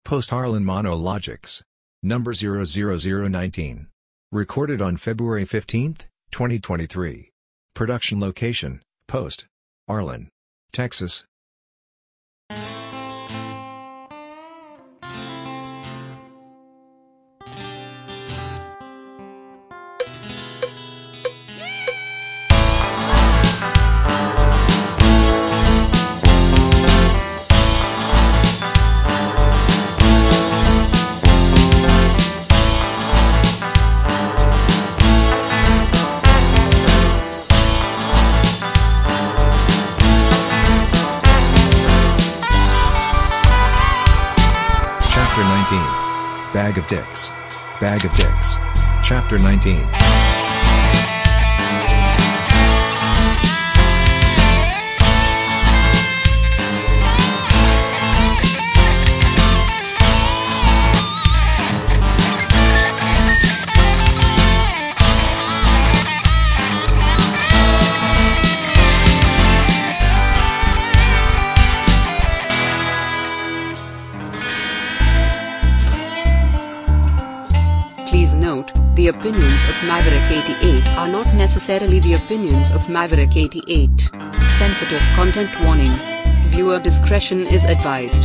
Post Harlan Monologics. Number 00019. Recorded on February 15, 2023. Production location, Post Harlan, Texas. Bag of Dicks. Bag of Dicks. Chapter 19. Please note, the opinions of Maverick 88 are not necessarily the opinions of Maverick 88. Sensitive content warning. Viewer discretion is advised.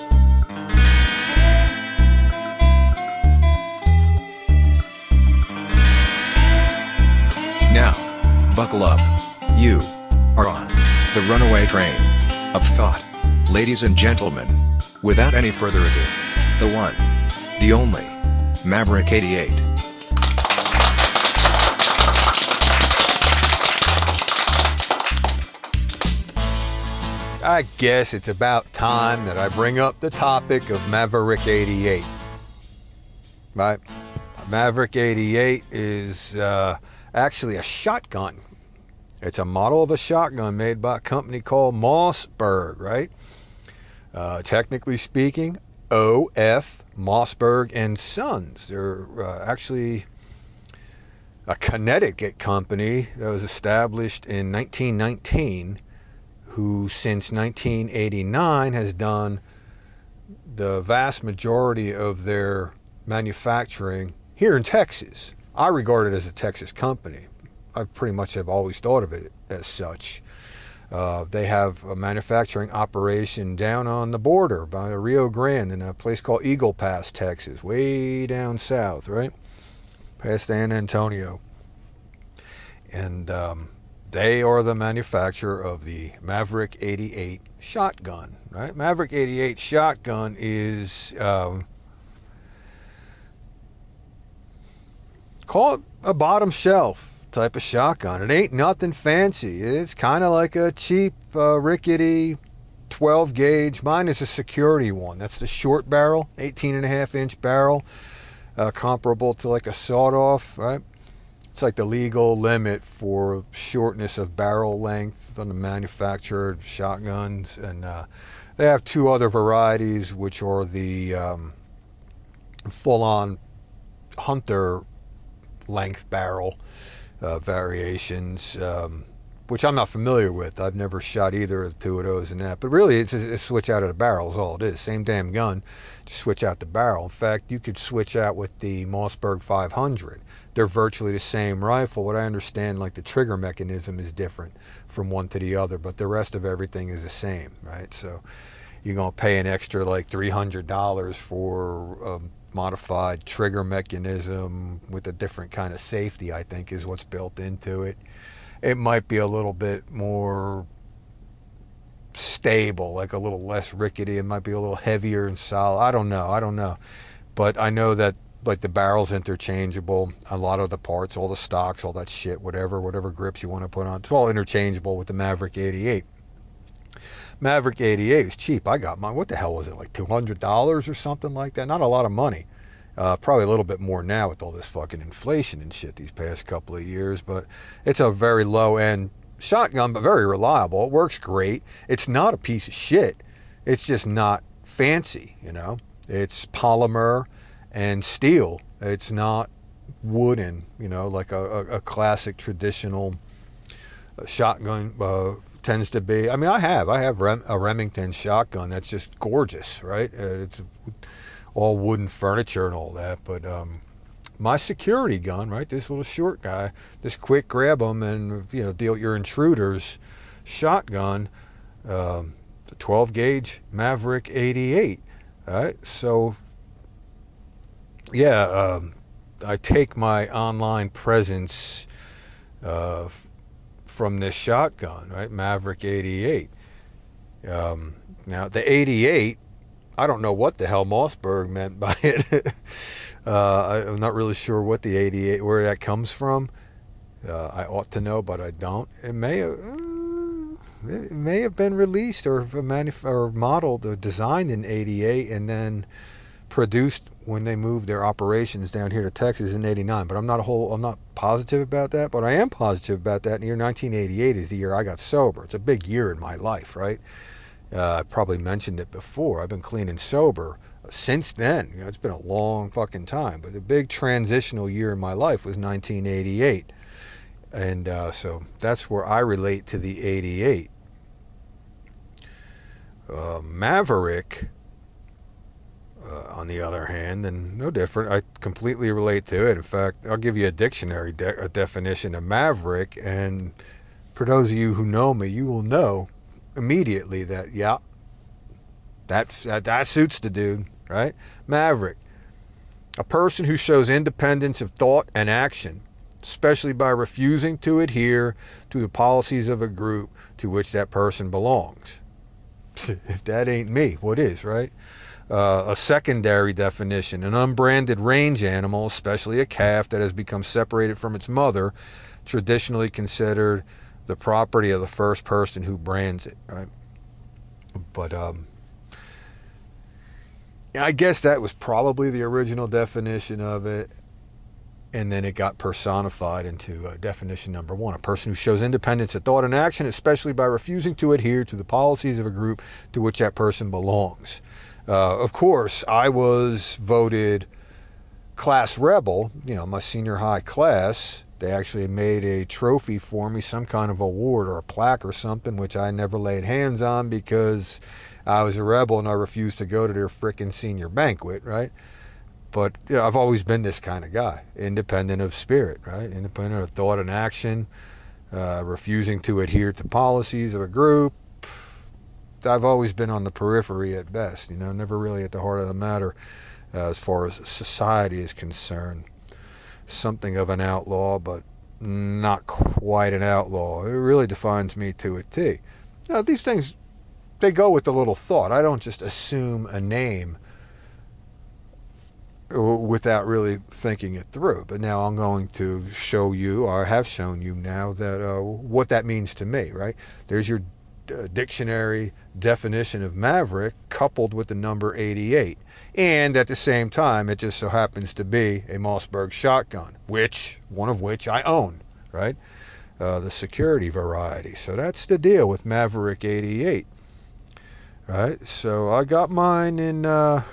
Now, buckle up. You are on the runaway train of thought. Ladies and gentlemen, without any further ado, the one, the only, Maverick 88. I guess it's about time that I bring up the topic of Maverick 88. Right? Maverick 88 is actually a shotgun. It's a model of a shotgun made by a company called Mossberg, right? Technically speaking, O.F. Mossberg and Sons. They're actually a Connecticut company that was established in 1919, who since 1989 has done the vast majority of their manufacturing here in Texas. I regard it as a Texas company. I pretty much have always thought of it as such. They have a manufacturing operation down on the border by the Rio Grande in a place called Eagle Pass, Texas, way down south, right? Past San Antonio. And they are the manufacturer of the Maverick 88 shotgun, right? Maverick 88 shotgun is, call it a bottom shelf type of shotgun. It ain't nothing fancy. It's kind of like a cheap, rickety 12 gauge. Mine is a security one. That's the short barrel, 18.5-inch barrel, comparable to like a sawed-off, right? It's like the legal limit for shortness of barrel length on the manufactured shotguns. And they have two other varieties, which are the full-on hunter length barrel variations, which I'm not familiar with. I've never shot either of the two of those and that. But really, it's a switch out of the barrel is all it is. Same damn gun, just switch out the barrel. In fact, you could switch out with the Mossberg 500. They're virtually the same rifle. What I understand, like the trigger mechanism is different from one to the other, but the rest of everything is the same, right? So you're going to pay an extra like $300 for modified trigger mechanism with a different kind of safety, I think, is what's built into it. It might be a little bit more stable, like a little less rickety. It might be a little heavier and solid. I don't know. But I know that like the barrel's interchangeable. A lot of the parts, all the stocks, all that shit, whatever grips you want to put on, it's all interchangeable with the Maverick 88. Maverick 88 is cheap. I got mine. What the hell was it, like $200 or something like that? Not a lot of money. Probably a little bit more now with all this fucking inflation and shit these past couple of years. But it's a very low-end shotgun, but very reliable. It works great. It's not a piece of shit. It's just not fancy, you know. It's polymer and steel. It's not wooden, you know, like a classic traditional shotgun tends to be, I mean, I have a Remington shotgun that's just gorgeous, right? It's all wooden furniture and all that, but my security gun, right, this little short guy, this quick grab them and, you know, deal your intruders shotgun, the 12 gauge Maverick 88, right? So yeah, I take my online presence from this shotgun, right? Maverick 88. Now, the 88, I don't know what the hell Mossberg meant by it. I'm not really sure what the 88, where that comes from. I ought to know, but I don't. It may have been released or modeled or designed in 88 and then produced when they moved their operations down here to Texas in 89. But I'm not positive about that, but I am positive about that. In the year 1988 is the year I got sober. It's a big year in my life, right? I probably mentioned it before. I've been clean and sober since then. You know, it's been a long fucking time, but the big transitional year in my life was 1988. And so that's where I relate to the 88. Maverick, on the other hand, and no different. I completely relate to it. In fact, I'll give you a dictionary a definition of Maverick, and for those of you who know me, you will know immediately that, yeah, that suits the dude, right? Maverick, a person who shows independence of thought and action, especially by refusing to adhere to the policies of a group to which that person belongs. If that ain't me, what is, right? A secondary definition, an unbranded range animal, especially a calf that has become separated from its mother, traditionally considered the property of the first person who brands it, right? But I guess that was probably the original definition of it, and then it got personified into definition number one, a person who shows independence of thought and action, especially by refusing to adhere to the policies of a group to which that person belongs. Of course, I was voted class rebel, you know, my senior high class. They actually made a trophy for me, some kind of award or a plaque or something, which I never laid hands on because I was a rebel and I refused to go to their frickin' senior banquet, right? But you know, I've always been this kind of guy, independent of spirit, right? Independent of thought and action, refusing to adhere to policies of a group. I've always been on the periphery at best, you know, never really at the heart of the matter as far as society is concerned. Something of an outlaw, but not quite an outlaw. It really defines me to a T. Now, these things, they go with a little thought. I don't just assume a name without really thinking it through. But now I'm going to show you, or I have shown you now, that what that means to me, right? There's your dictionary definition of Maverick coupled with the number 88. And at the same time, it just so happens to be a Mossberg shotgun, one of which I own, right? The security variety. So that's the deal with Maverick 88, right? So I got mine in, it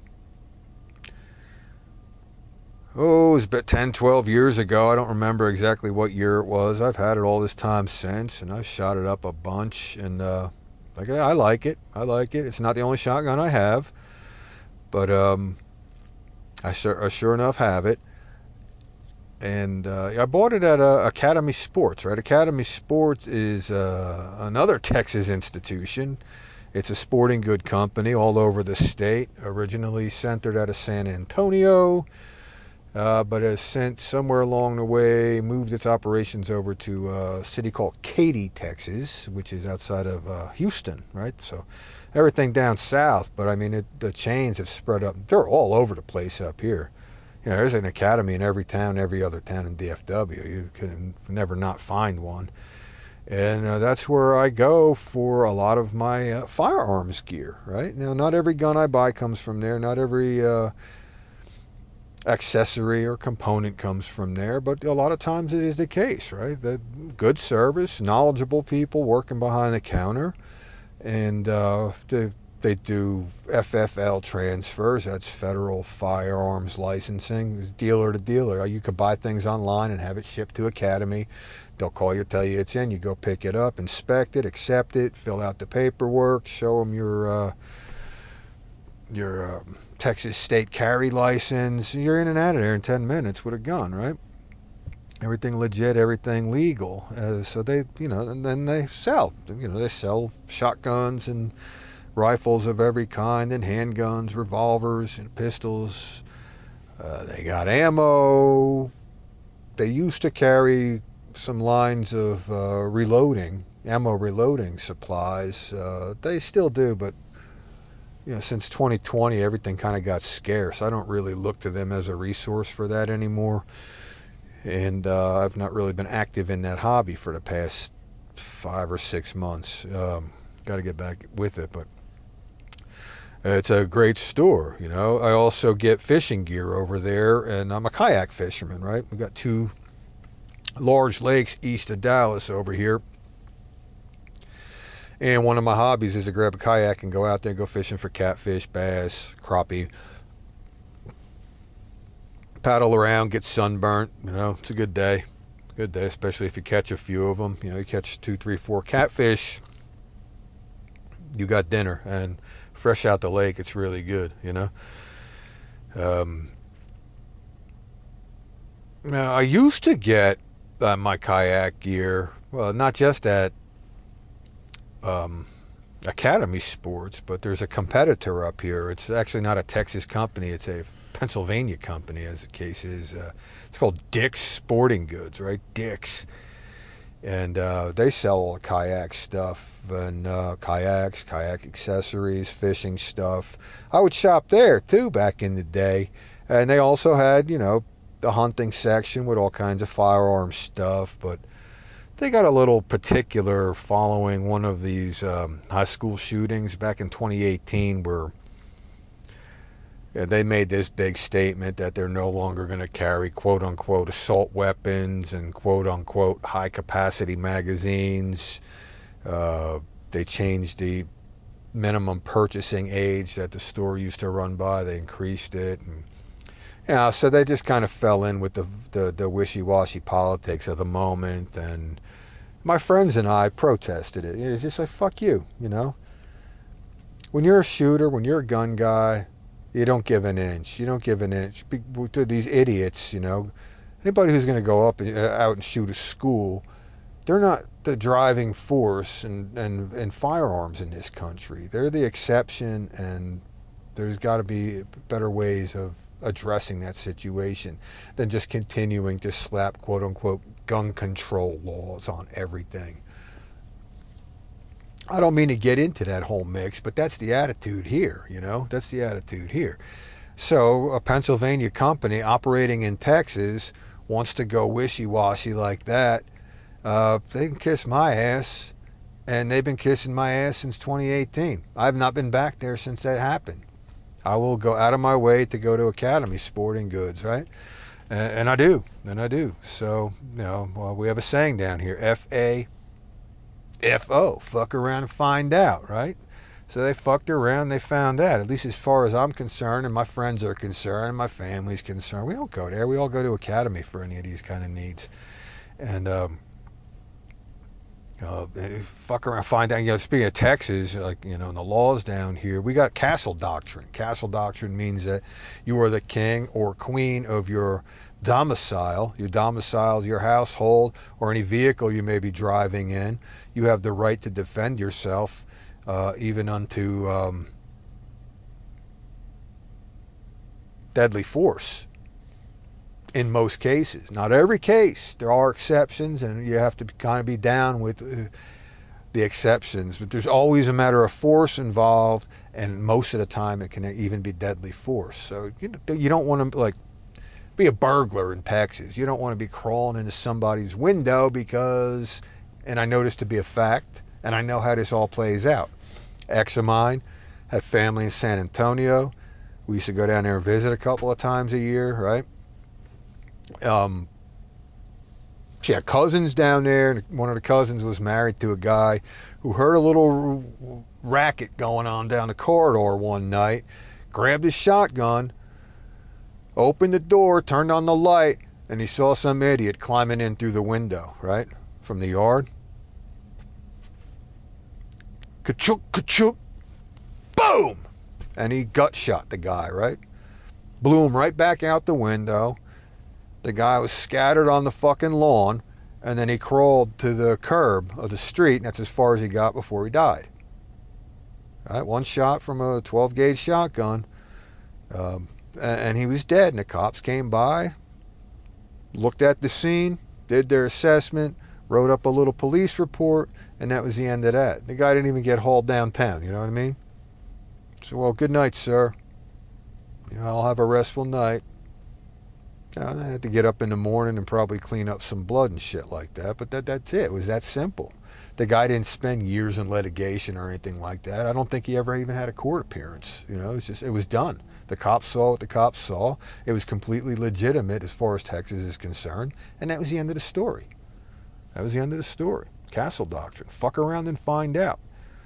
was about 10, 12 years ago. I don't remember exactly what year it was. I've had it all this time since, and I've shot it up a bunch, and I like it. I like it. It's not the only shotgun I have, but I sure enough have it. And I bought it at Academy Sports, right? Academy Sports is another Texas institution. It's a sporting good company all over the state, originally centered out of San Antonio, but has since somewhere along the way moved its operations over to a city called Katy, Texas, which is outside of Houston, right? So everything down south, but I mean, the chains have spread up. They're all over the place up here. You know, there's an academy in every town, every other town in DFW. You can never not find one. And that's where I go for a lot of my firearms gear, right? Now, not every gun I buy comes from there. Not every accessory or component comes from there, but a lot of times it is the case, right? The good service, knowledgeable people working behind the counter, and they do FFL transfers. That's federal firearms licensing, dealer to dealer. You could buy things online and have it shipped to Academy. They'll call you, tell you it's in. You go pick it up, inspect it, accept it, fill out the paperwork, show them your Texas state carry license. You're in and out of there in 10 minutes with a gun, right? Everything legit, everything legal. So they, and then they sell. They sell shotguns and rifles of every kind, and handguns, revolvers, and pistols. They got ammo. They used to carry some lines of ammo reloading supplies. They still do, but since 2020, everything kind of got scarce. I don't really look to them as a resource for that anymore, and I've not really been active in that hobby for the past 5 or 6 months. Got to get back with it, but it's a great store. I also get fishing gear over there, and I'm a kayak fisherman, right? We got 2 large lakes east of Dallas over here. And one of my hobbies is to grab a kayak and go out there and go fishing for catfish, bass, crappie. Paddle around, get sunburnt. It's a good day. Good day, especially if you catch a few of them. You catch 2, 3, 4 catfish, you got dinner. And fresh out the lake, it's really good, Now, I used to get my kayak gear, well, not just at Academy Sports, but there's a competitor up here. It's actually not a Texas company. It's a Pennsylvania company, as the case is. It's called Dick's Sporting Goods, right? Dick's. And they sell all the kayak stuff and kayaks, kayak accessories, fishing stuff. I would shop there, too, back in the day. And they also had, the hunting section with all kinds of firearm stuff. But they got a little particular following one of these high school shootings back in 2018 where they made this big statement that they're no longer going to carry quote-unquote assault weapons and quote-unquote high-capacity magazines. They changed the minimum purchasing age that the store used to run by. They increased it. And, so they just kind of fell in with the wishy-washy politics of the moment. And my friends and I protested it. It's just like, fuck you, When you're a shooter, when you're a gun guy, you don't give an inch. You don't give an inch. To these idiots, anybody who's going to go up and out and shoot a school, they're not the driving force in firearms in this country. They're the exception, and there's got to be better ways of addressing that situation than just continuing to slap quote-unquote gun control laws on everything. I don't mean to get into that whole mix, but that's the attitude here, That's the attitude here. So a Pennsylvania company operating in Texas wants to go wishy-washy like that. They can kiss my ass, and they've been kissing my ass since 2018. I've not been back there since that happened. I will go out of my way to go to Academy Sporting Goods, right? And I do. So, we have a saying down here, F-A-F-O, fuck around and find out, right? So they fucked around, they found out. At least as far as I'm concerned, and my friends are concerned, and my family's concerned. We don't go there. We all go to Academy for any of these kind of needs. And fuck around, find out. Speaking of Texas, in the laws down here, we got castle doctrine. Castle doctrine means that you are the king or queen of your domicile. Your domicile is your household or any vehicle you may be driving in. You have the right to defend yourself, even unto deadly force. In most cases, not every case. There are exceptions, and you have to kind of be down with the exceptions. But there's always a matter of force involved, and most of the time it can even be deadly force. So you don't want to be a burglar in Texas. You don't want to be crawling into somebody's window because, and I know this to be a fact, and I know how this all plays out. Ex of mine had family in San Antonio. We used to go down there and visit a couple of times a year, right? She had cousins down there, and one of the cousins was married to a guy who heard a little racket going on down the corridor one night, grabbed his shotgun, opened the door, turned on the light, and he saw some idiot climbing in through the window, right? from the yard. Ka-chuk, ka-chuk, boom! And he gut shot the guy, right? Blew him right back out the window. The guy was scattered on the fucking lawn, and then he crawled to the curb of the street, and that's as far as he got before he died. Right? One shot from a 12-gauge shotgun, and he was dead, and the cops came by, looked at the scene, did their assessment, wrote up a little police report, and that was the end of that. The guy didn't even get hauled downtown, you know what I mean? So, well, good night, sir. I'll have a restful night. I had to get up in the morning and probably clean up some blood and shit like that, but that's it. It was that simple. The guy didn't spend years in litigation or anything like that. I don't think he ever even had a court appearance. It was done. The cops saw what the cops saw. It was completely legitimate as far as Texas is concerned, and that was the end of the story. That was the end of the story. Castle doctrine. Fuck around and find out.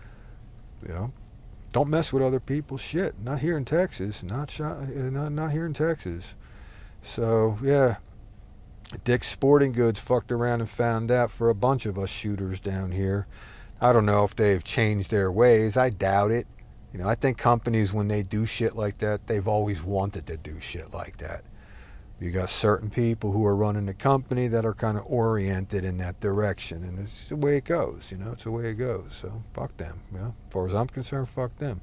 Don't mess with other people's shit. Not here in Texas. Not here in Texas. So, yeah. Dick's Sporting Goods fucked around and found out for a bunch of us shooters down here. I don't know if they've changed their ways. I doubt it. I think companies, when they do shit like that, they've always wanted to do shit like that. You got certain people who are running the company that are kind of oriented in that direction, and it's the way it goes. It's the way it goes. So fuck them. As far as I'm concerned, fuck them.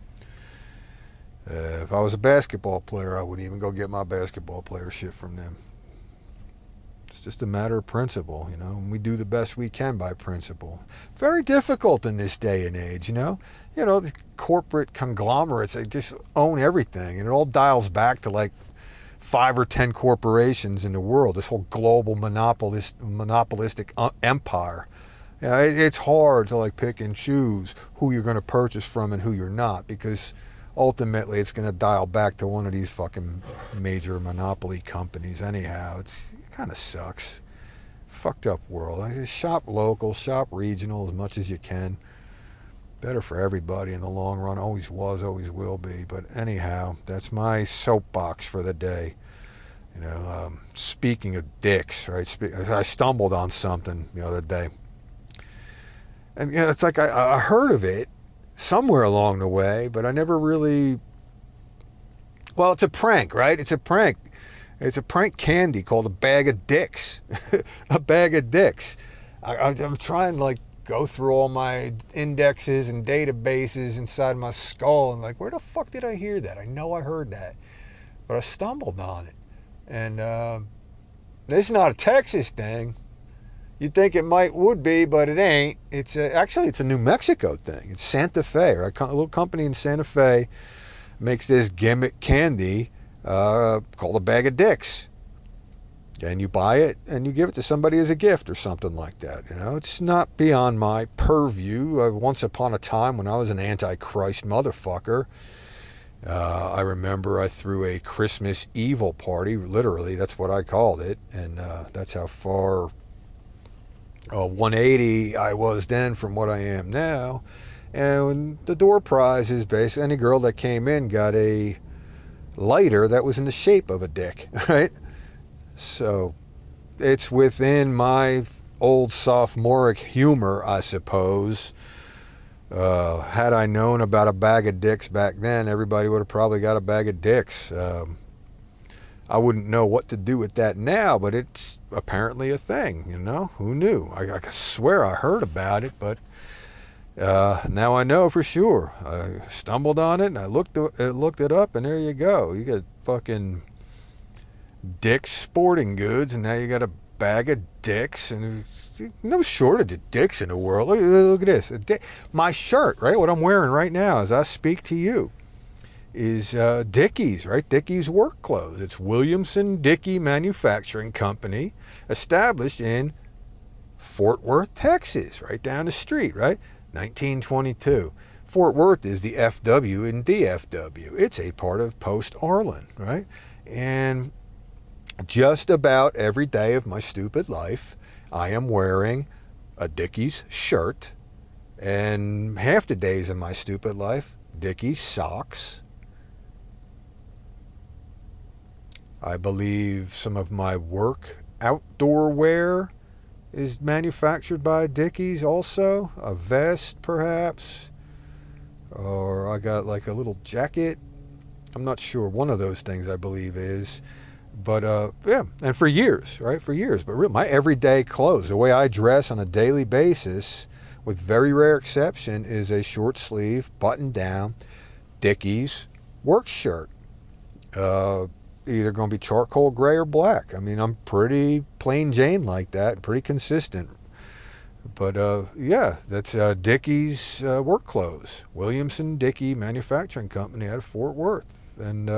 If I was a basketball player, I wouldn't even go get my basketball player shit from them. It's just a matter of principle, and we do the best we can by principle. Very difficult in this day and age, the corporate conglomerates, they just own everything, and it all dials back to like 5 or 10 corporations in the world, this whole global monopolistic empire. It's hard to like pick and choose who you're going to purchase from and who you're not, because ultimately it's going to dial back to one of these fucking major monopoly companies anyhow. It kind of sucks. Fucked up world. I just shop local, shop regional as much as you can. Better for everybody in the long run. Always was, always will be. But anyhow, that's my soapbox for the day. Speaking of dicks, right? I stumbled on something the other day. And it's like I heard of it somewhere along the way, but I never really... Well, it's a prank, right? It's a prank. It's a prank candy called a bag of dicks. A bag of dicks. I'm trying to go through all my indexes and databases inside my skull and where the fuck did I hear that? I know I heard that, but I stumbled on it. And this is not a Texas thing. You'd think it would be, but it ain't. It's a New Mexico thing. It's Santa Fe, right? A little company in Santa Fe makes this gimmick candy called a bag of dicks. And you buy it and you give it to somebody as a gift or something like that. It's not beyond my purview. Once upon a time when I was an antichrist motherfucker, I remember I threw a Christmas evil party. Literally, that's what I called it. And that's how far 180 I was then from what I am now. And the door prize is basically any girl that came in got a lighter that was in the shape of a dick, right? So it's within my old sophomoric humor, I suppose. Had I known about a bag of dicks back then, everybody would have probably got a bag of dicks. I wouldn't know what to do with that now, but it's apparently a thing, Who knew? I swear I heard about it, but now I know for sure. I stumbled on it, and I looked it up, and there you go. You got fucking Dick's Sporting Goods, and now you got a bag of dicks, and no shortage of dicks in the world. Look at this. My shirt, right? What I'm wearing right now as I speak to you is Dickies, right? Dickies work clothes. It's Williamson Dickey Manufacturing Company, established in Fort Worth, Texas, right down the street, right? 1922. Fort Worth is the FW in DFW. It's a part of Post Arlen, right? And just about every day of my stupid life, I am wearing a Dickies shirt, and half the days of my stupid life, Dickies socks. I believe some of my work outdoor wear is manufactured by Dickies also. A vest, perhaps. Or I got like a little jacket. I'm not sure. One of those things, I believe, is. But, yeah, and for years, right? For years. But my everyday clothes, the way I dress on a daily basis, with very rare exception, is a short sleeve, button down, Dickies work shirt. Either going to be charcoal gray or black. I mean, I'm pretty plain Jane like that, pretty consistent. But, yeah, that's Dickies work clothes. Williamson Dickey Manufacturing Company out of Fort Worth. And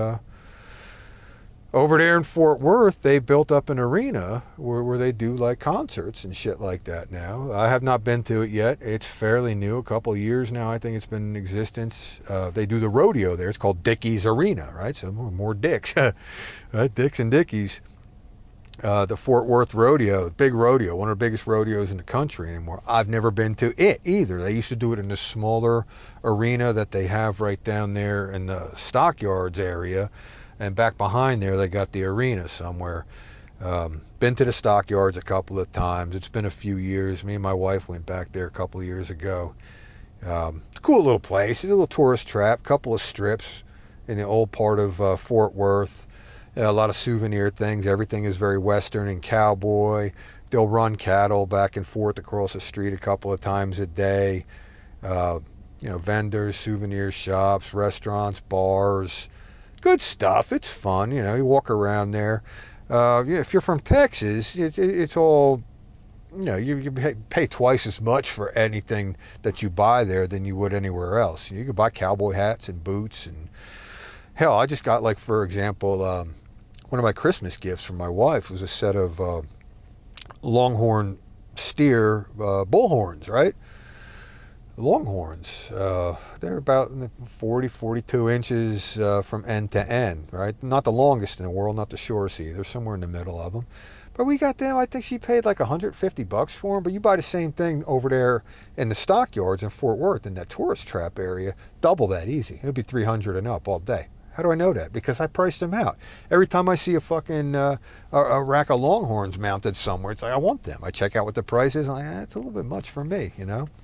over there in Fort Worth, they built up an arena where they do like concerts and shit like that now. I have not been to it yet. It's fairly new, a couple of years now. I think it's been in existence. They do the rodeo there. It's called Dickies Arena, right? So more dicks, right? Dicks and Dickies. The Fort Worth Rodeo, big rodeo, one of the biggest rodeos in the country anymore. I've never been to it either. They used to do it in the smaller arena that they have right down there in the Stockyards area. And back behind there, they got the arena somewhere. Been to the Stockyards a couple of times. It's been a few years. Me and my wife went back there a couple of years ago. Cool little place. It's a little tourist trap. Couple of strips in the old part of Fort Worth. A lot of souvenir things. Everything is very Western and cowboy. They'll run cattle back and forth across the street a couple of times a day. Vendors, souvenir shops, restaurants, bars. Good stuff. It's fun. You walk around there. If you're from Texas, it's all, you pay twice as much for anything that you buy there than you would anywhere else. You can buy cowboy hats and boots. And hell, I just got, like, for example, one of my Christmas gifts from my wife was a set of Longhorn steer bull horns, right? Longhorns. They're about 40, 42 inches from end to end, right? Not the longest in the world, not the shortest either. Somewhere in the middle of them. But we got them. I think she paid like $150 for them. But you buy the same thing over there in the Stockyards in Fort Worth in that tourist trap area, double that easy. It'll be $300 and up all day. How do I know that? Because I priced them out. Every time I see a fucking a rack of Longhorns mounted somewhere, it's like, I want them. I check out what the price is. I'm like, that's a little bit much for me,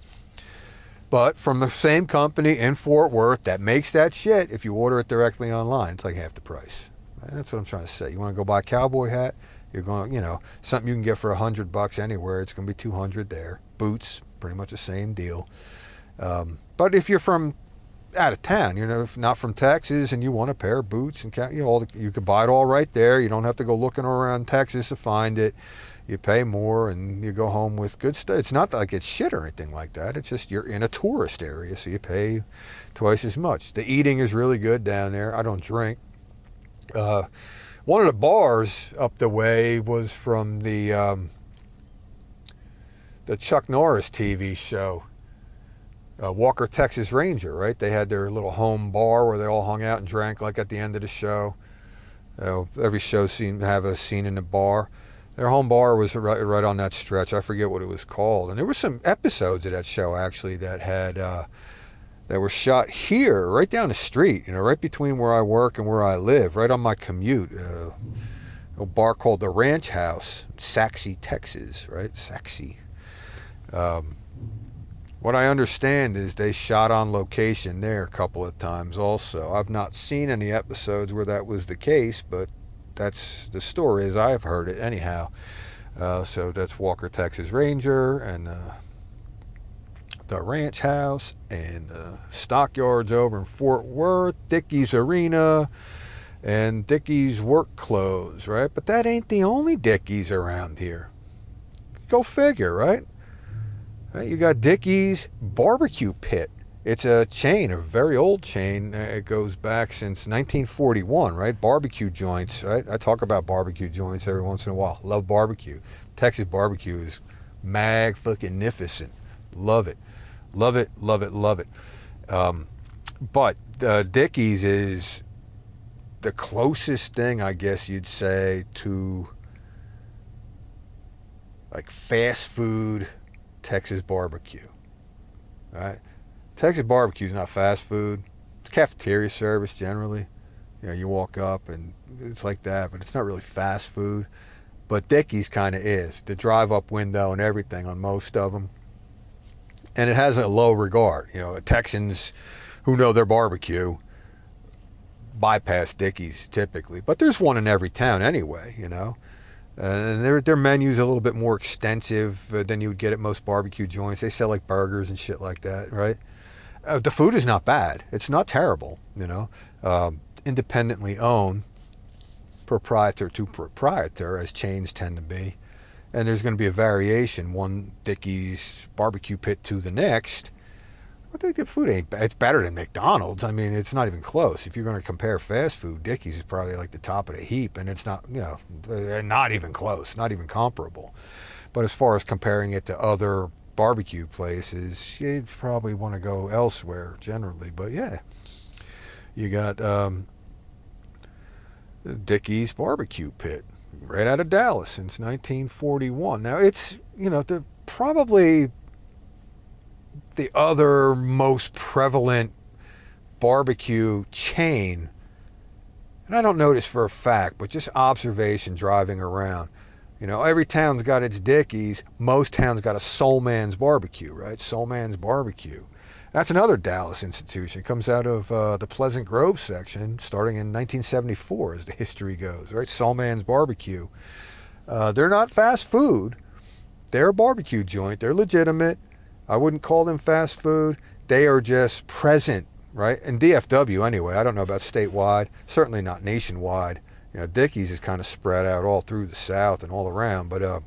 But from the same company in Fort Worth that makes that shit, if you order it directly online, it's like half the price. That's what I'm trying to say. You want to go buy a cowboy hat? You're going, something you can get for $100 anywhere. It's going to be $200 there. Boots, pretty much the same deal. But if you're from out of town, if not from Texas, and you want a pair of boots and you can buy it all right there. You don't have to go looking around Texas to find it. You pay more and you go home with good stuff. It's not like it's shit or anything like that. It's just you're in a tourist area, so you pay twice as much. The eating is really good down there. I don't drink. One of the bars up the way was from the Chuck Norris TV show, Walker, Texas Ranger, right? They had their little home bar where they all hung out and drank like at the end of the show. Every show seemed to have a scene in the bar. Their home bar was right on that stretch. I forget what it was called. And there were some episodes of that show, actually, that had that were shot here, right down the street, right between where I work and where I live, right on my commute. A bar called the Ranch House, Saxe, Texas, right? Saxe. What I understand is they shot on location there a couple of times also. I've not seen any episodes where that was the case, but that's the story as I've heard it anyhow. So that's Walker, Texas Ranger, and the Ranch House, and the Stockyards over in Fort Worth, Dickies Arena, and Dickies work clothes, right? But that ain't the only Dickies around here. Go figure, right? You got Dickies Barbecue Pit. It's a chain, a very old chain. It goes back since 1941, right? Barbecue joints, right? I talk about barbecue joints every once in a while. Love barbecue. Texas barbecue is mag-fucking-nificent. Love it. Love it, love it, love it. But Dickies is the closest thing, I guess you'd say, to like fast food Texas barbecue, right? Texas barbecue is not fast food. It's cafeteria service generally. You walk up and it's like that, but it's not really fast food. but Dickey's kind of is. The drive-up window and everything on most of them. And it has a low regard. You know, Texans who know their barbecue bypass Dickey's typically. But there's one in every town anyway, you know. And their menu's a little bit more extensive than you would get at most barbecue joints. They sell like burgers and shit like that, right? The food is not bad. It's not terrible, you know. Independently owned, proprietor to proprietor, as chains tend to be. And there's going to be a variation, one Dickey's barbecue pit to the next. I think the food ain't bad. It's better than McDonald's. I mean, it's not even close. If you're going to compare fast food, Dickey's is probably like the top of the heap, and it's not, you know, not even close, not even comparable. But as far as comparing it to other barbecue places, you'd probably want to go elsewhere generally. But yeah, you got Dickey's barbecue pit right out of Dallas since 1941. Now it's, you know, probably the other most prevalent barbecue chain, and I don't know this for a fact, but just observation driving around. You know, every town's got its Dickey's. Most towns got a Soul Man's Barbecue, right? Soul Man's Barbecue. That's another Dallas institution. It comes out of the Pleasant Grove section, starting in 1974, as the history goes, right? Soul Man's Barbecue. They're not fast food. They're a barbecue joint. They're legitimate. I wouldn't call them fast food. They are just present, right? In DFW anyway. I don't know about statewide. Certainly not nationwide. You know, Dickey's is kind of spread out all through the South and all around. But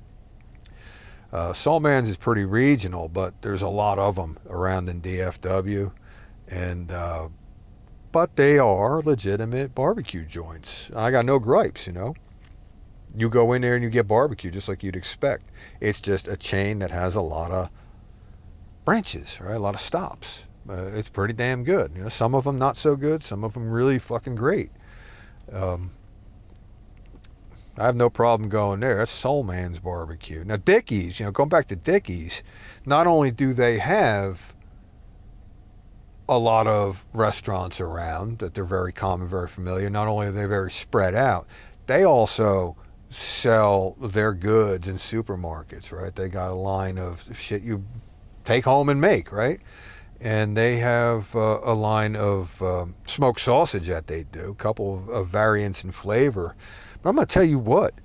Soul Man's is pretty regional, but there's a lot of them around in DFW. And but they are legitimate barbecue joints. I got no gripes, you know. You go in there and you get barbecue just like you'd expect. It's just a chain that has a lot of branches, right? A lot of stops. It's pretty damn good. You know, some of them not so good, some of them really fucking great. I have no problem going there. That's Soul Man's Barbecue. Now Dickey's, you know, going back to Dickey's, not only do they have a lot of restaurants around that they're very common, very familiar, not only are they very spread out, they also sell their goods in supermarkets, right? They got a line of shit you take home and make, right? And they have a line of smoked sausage that they do, a couple of variants in flavor. But I'm going to tell you what,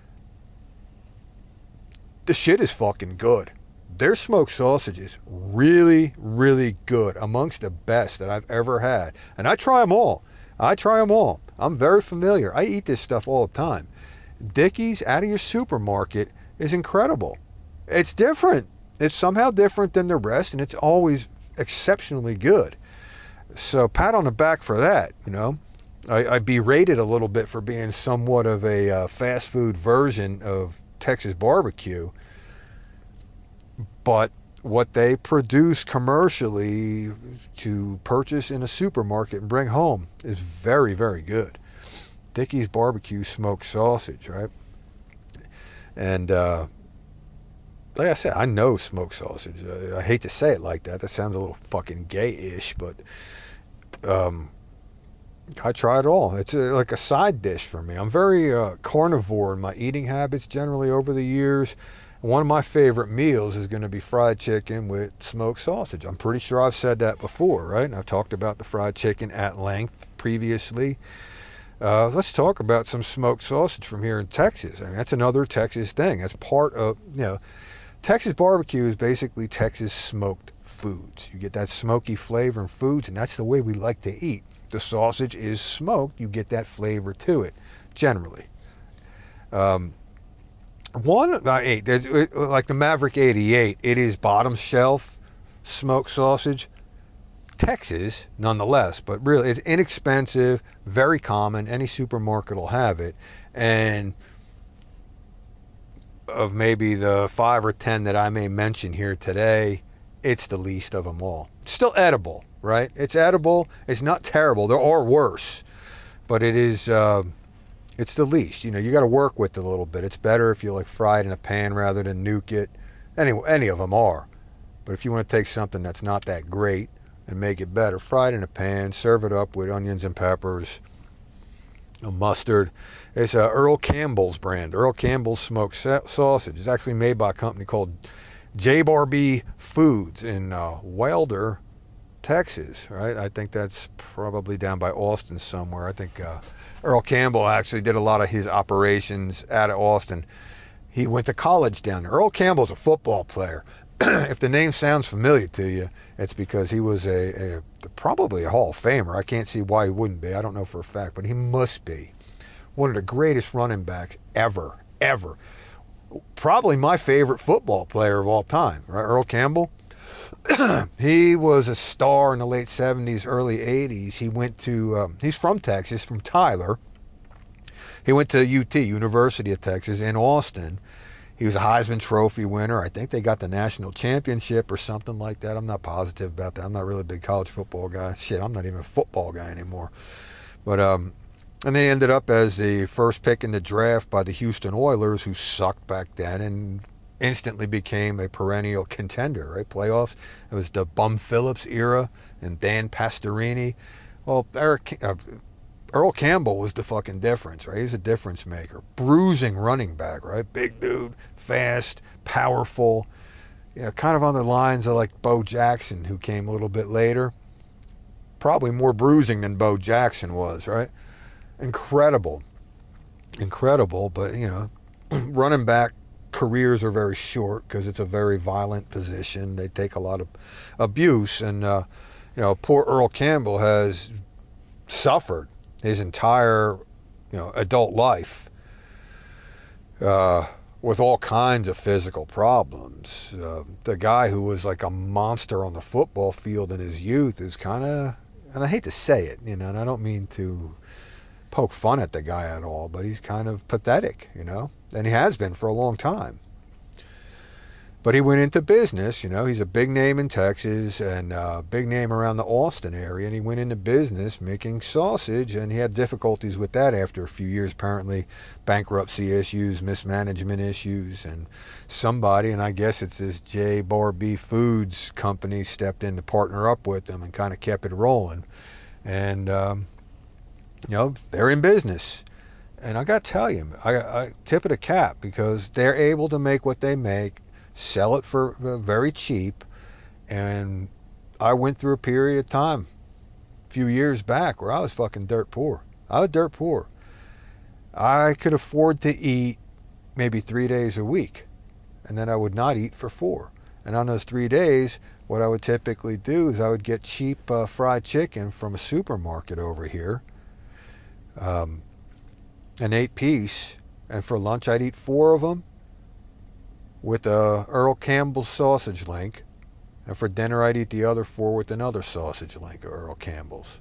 the shit is fucking good. Their smoked sausage is really, really good, amongst the best that I've ever had. And I try them all. I'm very familiar. I eat this stuff all the time. Dickey's out of your supermarket is incredible. It's different. It's somehow different than the rest, and it's always exceptionally good. So pat on the back for that, you know. I berated a little bit for being somewhat of a fast food version of Texas barbecue. But what they produce commercially to purchase in a supermarket and bring home is very, very good. Dickey's Barbecue smoked sausage, right? And like I said, I know smoked sausage. I hate to say it like that. That sounds a little fucking gay-ish, but I try it all. It's like a side dish for me. I'm very carnivore in my eating habits generally over the years. One of my favorite meals is going to be fried chicken with smoked sausage. I'm pretty sure I've said that before, right? And I've talked about the fried chicken at length previously. Let's talk about some smoked sausage from here in Texas. I mean, that's another Texas thing. That's part of, you know, Texas barbecue is basically Texas smoked foods. You get that smoky flavor in foods, and that's the way we like to eat. The sausage is smoked. You get that flavor to it, generally. One I ate, like the Maverick 88, it is bottom shelf smoked sausage. Texas, nonetheless, but really it's inexpensive, very common. Any supermarket will have it. And of maybe the 5 or 10 that I may mention here today, it's the least of them all. It's still edible, right? It's edible. It's not terrible. There are worse, but it is. It's the least. You know, you got to work with it a little bit. It's better if you like fry it in a pan rather than nuke it. Any of them are, but if you want to take something that's not that great and make it better, fry it in a pan, serve it up with onions and peppers. a mustard. It's Earl Campbell's brand. Earl Campbell's smoked sausage. It's actually made by a company called J-Bar-B Foods in Wilder, Texas, right? I think that's probably down by Austin somewhere. I think Earl Campbell actually did a lot of his operations out of Austin. He went to college down there. Earl Campbell's a football player. If the name sounds familiar to you, it's because he was probably a Hall of Famer. I can't see why he wouldn't be. I don't know for a fact, but he must be one of the greatest running backs ever. Probably my favorite football player of all time, right? Earl Campbell. He was a star in the late 70s, early 80s. He went to, he's from Texas, from Tyler. He went to UT, University of Texas, in Austin. He was a Heisman Trophy winner. I think they got the national championship or something like that. I'm not positive about that. I'm not really a big college football guy. Shit, I'm not even a football guy anymore. But, and they ended up as the first pick in the draft by the Houston Oilers, who sucked back then, and instantly became a perennial contender, right? Playoffs. It was the Bum Phillips era and Dan Pastorini. Well, Earl Campbell was the fucking difference, right? He was a difference maker. Bruising running back, right? Big dude, fast, powerful. Yeah, kind of on the lines of like Bo Jackson, who came a little bit later. Probably more bruising than Bo Jackson was, right? Incredible, but, you know, running back careers are very short because it's a very violent position. They take a lot of abuse, and you know, poor Earl Campbell has suffered his entire, you know, adult life with all kinds of physical problems. The guy who was like a monster on the football field in his youth is kind of, and I hate to say it, you know, and I don't mean to poke fun at the guy at all, but he's kind of pathetic, you know, and he has been for a long time. But he went into business, you know, he's a big name in Texas and a big name around the Austin area, and he went into business making sausage, and he had difficulties with that after a few years, apparently bankruptcy issues, mismanagement issues, and somebody, and I guess it's this J-Bar-B Foods company, stepped in to partner up with them and kind of kept it rolling. And, you know, they're in business. And I got to tell you, I tip it a cap, because they're able to make what they make, sell it for very cheap. And I went through a period of time a few years back where I was fucking dirt poor. I was dirt poor. I could afford to eat maybe 3 days a week, and then I would not eat for 4. And on those 3 days, what I would typically do is I would get cheap fried chicken from a supermarket over here, an 8-piece, and for lunch I'd eat 4 of them with a Earl Campbell's sausage link, and for dinner I'd eat the other 4 with another sausage link of Earl Campbell's.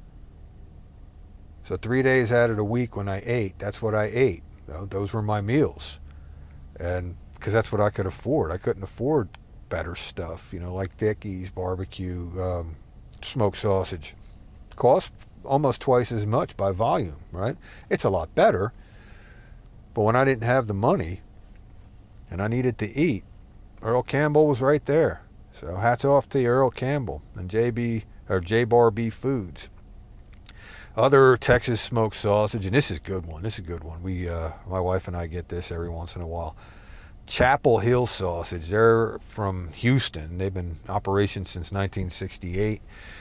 So 3 days out of the week when I ate, that's what I ate. You know, those were my meals, and because that's what I could afford. I couldn't afford better stuff, you know, like Dickey's barbecue smoked sausage. Cost almost twice as much by volume, right? It's a lot better, but when I didn't have the money and I needed to eat, Earl Campbell was right there. So hats off to Earl Campbell and J-Bar-B Foods. Other Texas smoked sausage, and this is a good one. We, my wife and I get this every once in a while. Chapel Hill sausage. They're from Houston. They've been in operation since 1968.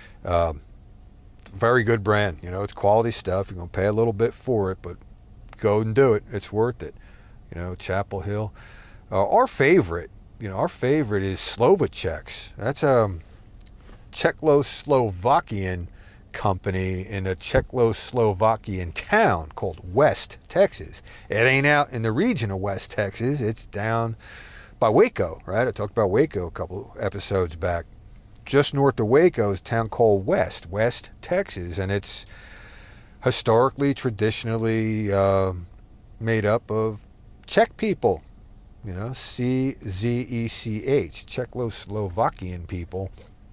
Very good brand. You know, it's quality stuff. You're going to pay a little bit for it, but go and do it. It's worth it. You know, Chapel Hill. Our favorite is Slovaceks. That's a Czechoslovakian company in a Czechoslovakian town called West Texas. It ain't out in the region of West Texas. It's down by Waco, right? I talked about Waco a couple episodes back. Just north of Waco is a town called West Texas, and it's historically, traditionally made up of Czech people, you know, CZECH, Czechoslovakian people.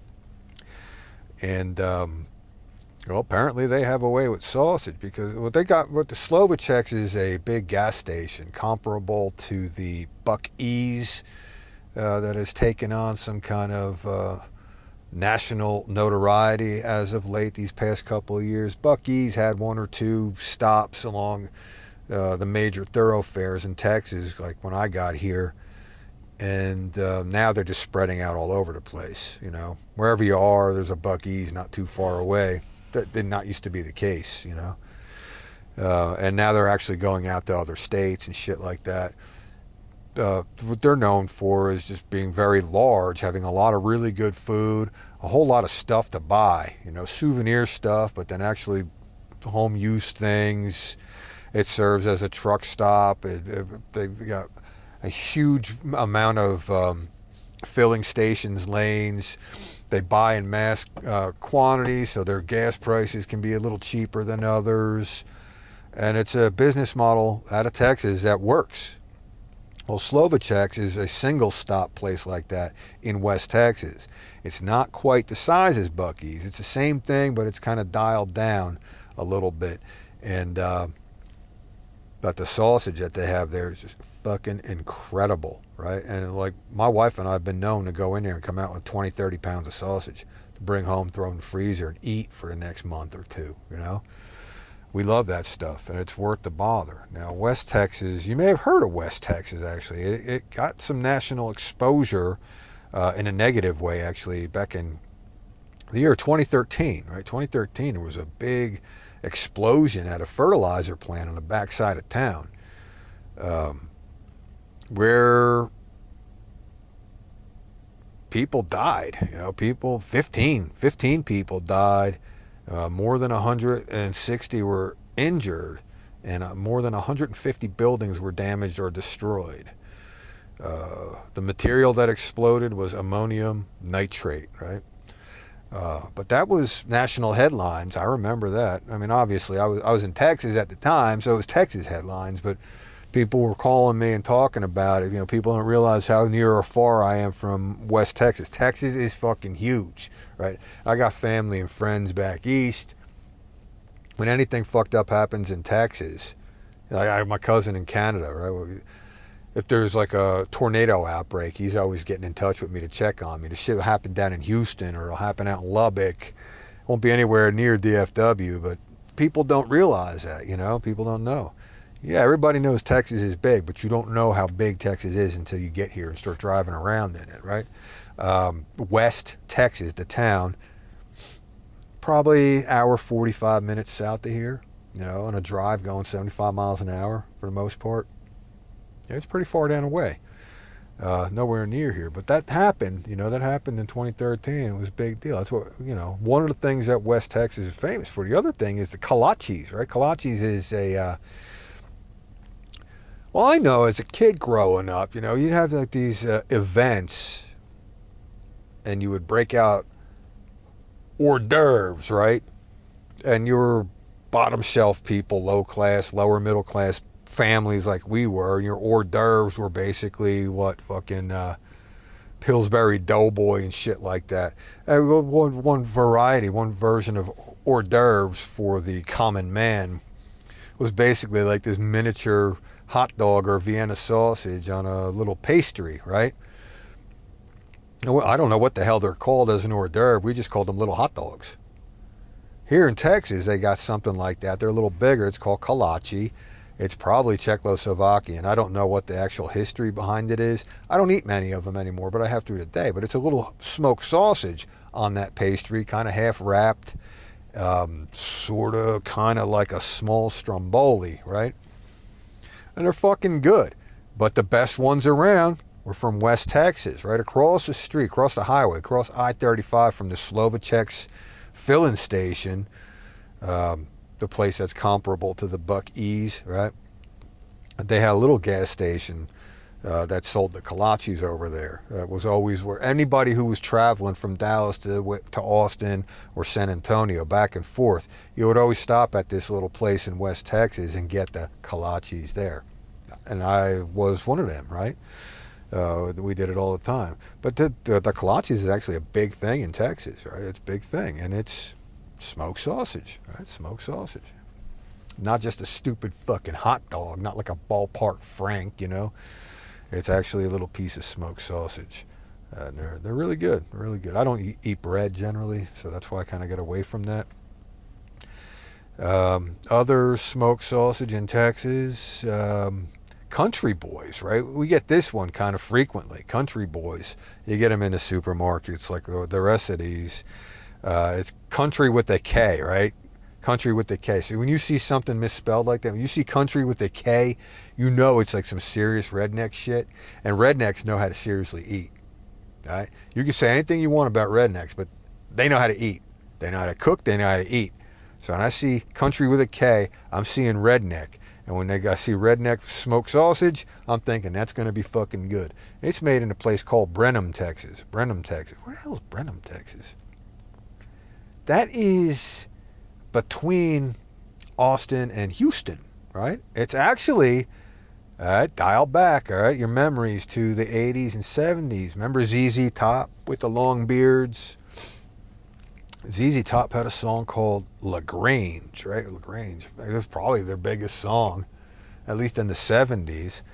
And, well, apparently they have a way with sausage, because what the Slovaceks is a big gas station comparable to the Buc-ee's that has taken on some kind of national notoriety as of late these past couple of years. Buc-ee's had one or two stops along the major thoroughfares in Texas, like when I got here. And now they're just spreading out all over the place. You know, wherever you are, there's a Buc-ee's not too far away. That did not used to be the case, you know. And now they're actually going out to other states and shit like that. What they're known for is just being very large, having a lot of really good food, a whole lot of stuff to buy, you know, souvenir stuff, but then actually home use things. It serves as a truck stop. They've got a huge amount of filling stations, lanes. They buy in mass quantities, so their gas prices can be a little cheaper than others. And it's a business model out of Texas that works. Well, Slovacek's is a single stop place like that in West Texas. It's not quite the size as Buc-ee's. It's the same thing, but it's kind of dialed down a little bit. And but the sausage that they have there is just fucking incredible, right? And like my wife and I have been known to go in there and come out with 20, 30 pounds of sausage to bring home, throw in the freezer, and eat for the next month or two, you know? We love that stuff, and it's worth the bother. Now, West Texas, you may have heard of West Texas, actually. It got some national exposure in a negative way, actually, back in the year 2013, right? 2013, there was a big explosion at a fertilizer plant on the backside of town where people died. You know, 15 people died. More than 160 were injured, and more than 150 buildings were damaged or destroyed. The material that exploded was ammonium nitrate, right? But that was national headlines. I remember that. I mean, obviously, I was in Texas at the time, so it was Texas headlines, but people were calling me and talking about it. You know, people don't realize how near or far I am from West Texas. Texas is fucking huge, right? I got family and friends back east. When anything fucked up happens in Texas, like I have my cousin in Canada, right? If there's like a tornado outbreak, he's always getting in touch with me to check on me. The shit will happen down in Houston, or it'll happen out in Lubbock. It won't be anywhere near DFW, but people don't realize that, you know? People don't know. Yeah, everybody knows Texas is big, but you don't know how big Texas is until you get here and start driving around in it, right? West Texas, the town, probably hour 45 minutes south of here, you know, on a drive going 75 miles an hour for the most part. Yeah, it's pretty far down away. Nowhere near here. But that happened, you know, that happened in 2013. It was a big deal. That's what, you know, one of the things that West Texas is famous for. The other thing is the kolaches, right? Kolaches is a... Well, I know as a kid growing up, you know, you'd have like these events and you would break out hors d'oeuvres, right? And you were bottom shelf people, low class, lower middle class families like we were. And your hors d'oeuvres were basically what fucking Pillsbury Doughboy and shit like that. One variety, one version of hors d'oeuvres for the common man was basically like this miniature hot dog or Vienna sausage on a little pastry, right? I don't know what the hell they're called as an hors d'oeuvre. We just called them little hot dogs. Here in Texas, they got something like that. They're a little bigger. It's called kolache. It's probably Czechoslovakian. I don't know what the actual history behind it is. I don't eat many of them anymore, but I have to today. But it's a little smoked sausage on that pastry, kind of half wrapped, sort of kind of like a small stromboli, right? And they're fucking good. But the best ones around were from West Texas, right across the street, across the highway, across I-35 from the Slovacek's filling station, the place that's comparable to the Buc-ee's, right? They had a little gas station that sold the kolaches over there. That was always where anybody who was traveling from Dallas to Austin or San Antonio, back and forth, you would always stop at this little place in West Texas and get the kolaches there. And I was one of them, right? We did it all the time. But the kolaches is actually a big thing in Texas, right? It's a big thing. And it's smoked sausage, right? Smoked sausage. Not just a stupid fucking hot dog, not like a ballpark Frank, you know? It's actually a little piece of smoked sausage. And they're really good, really good. I don't eat bread generally, so that's why I kind of get away from that. Other smoked sausage in Texas, Country Boys, right? We get this one kind of frequently. Country Boys, you get them in the supermarkets like the rest of these. It's country with a K, right? Country with a K. So when you see something misspelled like that, when you see country with a K, you know it's like some serious redneck shit. And rednecks know how to seriously eat. Right? You can say anything you want about rednecks, but they know how to eat. They know how to cook. They know how to eat. So when I see country with a K, I'm seeing redneck. And when I see redneck smoked sausage, I'm thinking that's going to be fucking good. It's made in a place called Brenham, Texas. Brenham, Texas. Where the hell is Brenham, Texas? That is between Austin and Houston, right? It's actually, dial back, all right, your memories to the 80s and 70s. Remember ZZ Top with the long beards? ZZ Top had a song called LaGrange, right? LaGrange. It was probably their biggest song, at least in the 70s.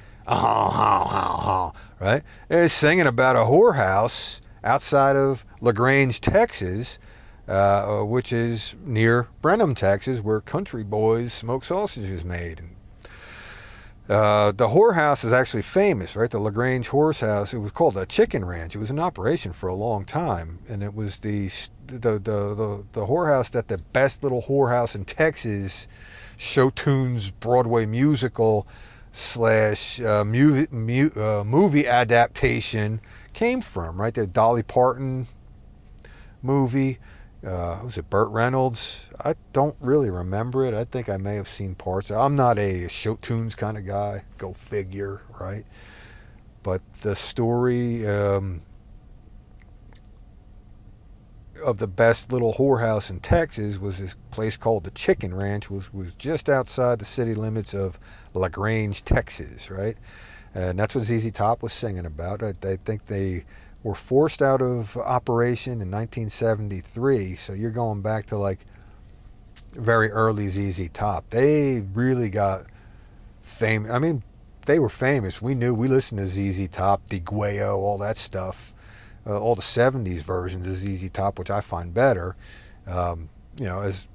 Right? They're singing about a whorehouse outside of LaGrange, Texas, which is near Brenham, Texas, where Country Boys smoked sausage is made. The whorehouse is actually famous, right? The LaGrange Horse House. It was called a chicken ranch. It was in operation for a long time, and it was the whorehouse that the best little whorehouse in Texas, Showtunes Broadway musical / movie adaptation came from, right? The Dolly Parton movie. Was it Burt Reynolds? I don't really remember it. I think I may have seen parts. I'm not a Showtunes kind of guy. Go figure, right? But the story of the best little whorehouse in Texas was this place called the Chicken Ranch, was just outside the city limits of LaGrange, Texas, right? And that's what ZZ Top was singing about. I think they were forced out of operation in 1973, so you're going back to like very early ZZ Top. They really got famous. I mean, they were famous. We listened to ZZ Top, DeGuayo, all that stuff, all the 70s versions of ZZ Top, which I find better. As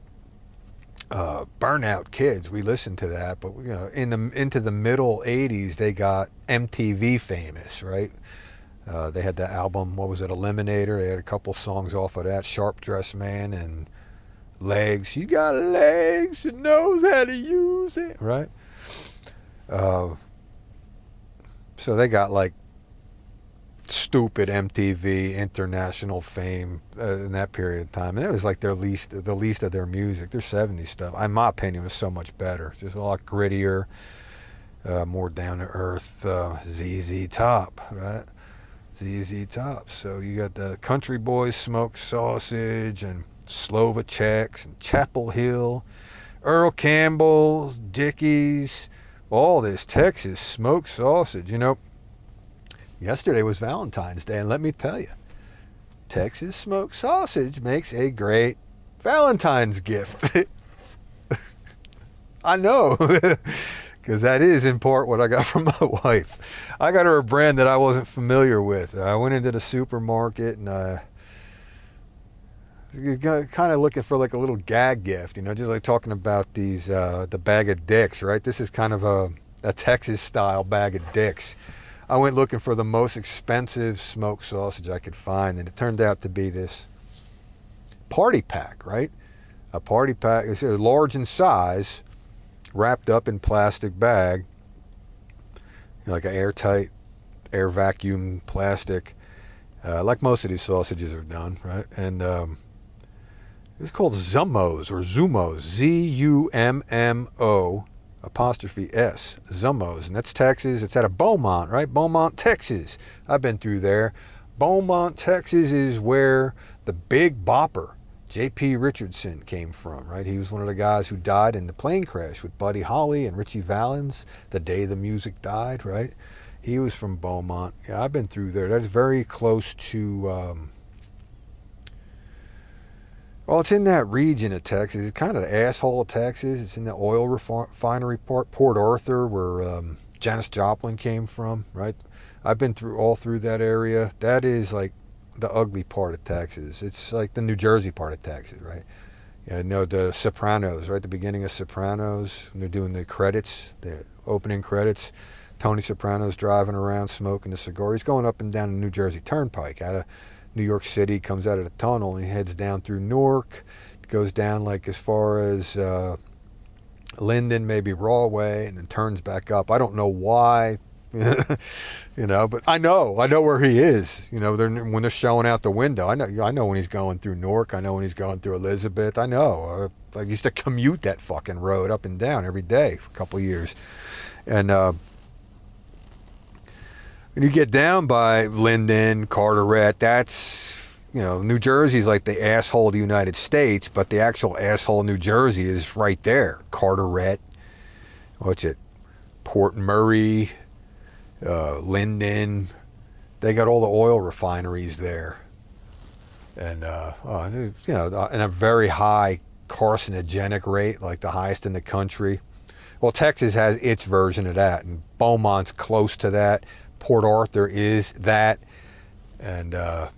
burnout kids, we listened to that, but into the middle 80s, they got MTV famous, right? They had the album, what was it, Eliminator. They had a couple songs off of that, Sharp Dressed Man and Legs. You got legs, you knows how to use it, right? So they got like stupid MTV international fame in that period of time. And it was like the least of their music. Their 70s stuff, in my opinion, was so much better. Just a lot grittier, more down to earth. ZZ Top, right? ZZ Top. So you got the Country Boys smoked sausage and Slovaceks and Chapel Hill, Earl Campbell's, Dickies, all this Texas smoked sausage. Yesterday was Valentine's Day, and let me tell you, Texas smoked sausage makes a great Valentine's gift. I know. Because that is in part what I got from my wife. I got her a brand that I wasn't familiar with. I went into the supermarket and kind of looking for like a little gag gift, just like talking about these, the bag of dicks, right? This is kind of a Texas style bag of dicks. I went looking for the most expensive smoked sausage I could find, and it turned out to be this party pack, right? A party pack. It's large in size, wrapped up in plastic bag, like an airtight, air vacuum plastic, like most of these sausages are done, right? And it's called Zummos or Zumos, Zummo apostrophe S, Zummos, and that's Texas. It's out of Beaumont, right? Beaumont, Texas. I've been through there. Beaumont, Texas is where the Big Bopper, J.P. Richardson, came from, right? He was one of the guys who died in the plane crash with Buddy Holly and Richie Valens the day the music died, right? He was from Beaumont. Yeah, I've been through there. That's very close to, it's in that region of Texas. It's kind of the asshole of Texas. It's in the oil refinery part, Port Arthur, where Janis Joplin came from, right? I've been all through that area. That is like the ugly part of Texas. It's like the New Jersey part of Texas, right? I know the Sopranos, right? The beginning of Sopranos, when they're doing the credits, the opening credits. Tony Soprano's driving around smoking a cigar. He's going up and down the New Jersey Turnpike out of New York City, comes out of the tunnel, and he heads down through Newark, goes down like as far as Linden, maybe Rahway, and then turns back up. I don't know why, but I know where he is. When they're showing out the window, I know when he's going through Newark. I know when he's going through Elizabeth. I know. I used to commute that fucking road up and down every day for a couple of years, and when you get down by Linden, Carteret, that's. New Jersey's like the asshole of the United States, but the actual asshole of New Jersey is right there. Carteret, Port Murray, Linden. They got all the oil refineries there. And, and a very high carcinogenic rate, like the highest in the country. Well, Texas has its version of that, and Beaumont's close to that. Port Arthur is that. And,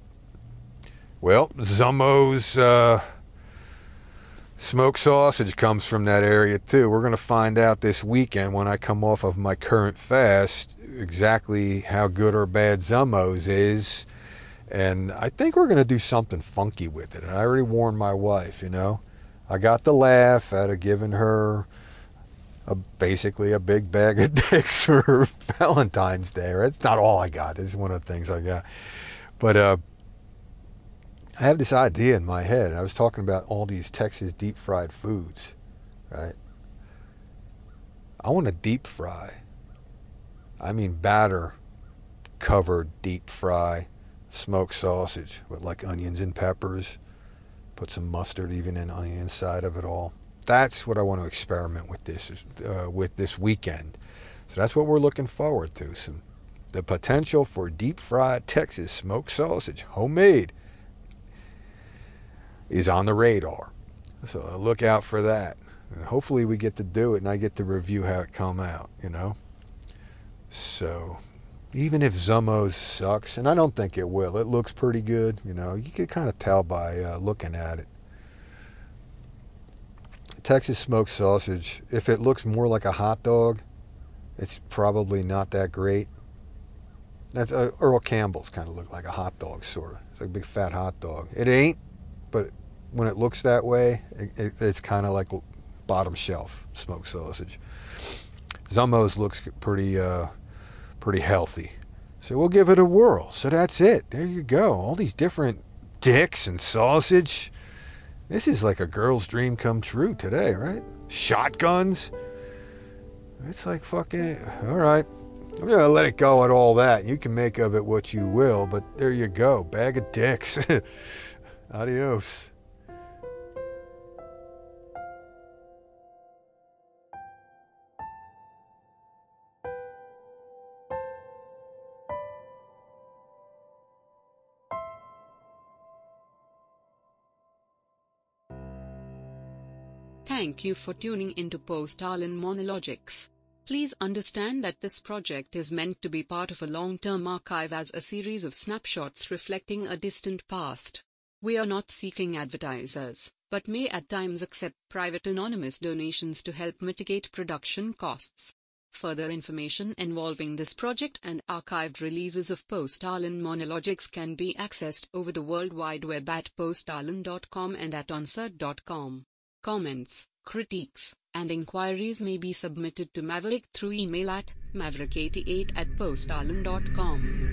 Zummo's smoked sausage comes from that area too. We're going to find out this weekend when I come off of my current fast exactly how good or bad Zummo's is. And I think we're going to do something funky with it. And I already warned my wife, I got the laugh out of giving her basically a big bag of dicks for Valentine's Day. Right? It's not all I got. It's one of the things I got. But, I have this idea in my head, and I was talking about all these Texas deep fried foods, right? I want to deep fry. I mean batter covered deep fry smoked sausage with like onions and peppers. Put some mustard even in on the inside of it all. That's what I want to experiment with this weekend. So that's what we're looking forward to. The potential for deep fried Texas smoked sausage, homemade, is on the radar. So look out for that. And hopefully we get to do it and I get to review how it come out, So even if Zummo's sucks, and I don't think it will, it looks pretty good, you can kind of tell by looking at it. Texas smoked sausage, if it looks more like a hot dog, it's probably not that great. That's Earl Campbell's kind of look like a hot dog, sort of. It's like a big fat hot dog. It ain't, but when it looks that way, it's kind of like bottom shelf smoked sausage. Zummo's looks pretty healthy. So we'll give it a whirl. So that's it. There you go. All these different dicks and sausage. This is like a girl's dream come true today, right? Shotguns. It's like fucking, all right. I'm going to let it go at all that. You can make of it what you will, but there you go. Bag of dicks. Adios. Thank you for tuning into Post-Stalin Monologics. Please understand that this project is meant to be part of a long-term archive as a series of snapshots reflecting a distant past. We are not seeking advertisers, but may at times accept private anonymous donations to help mitigate production costs. Further information involving this project and archived releases of Post-Stalin Monologics can be accessed over the World Wide Web at poststalin.com and at onsert.com. Comments, critiques, and inquiries may be submitted to Maverick through email at maverick88@poststalin.com.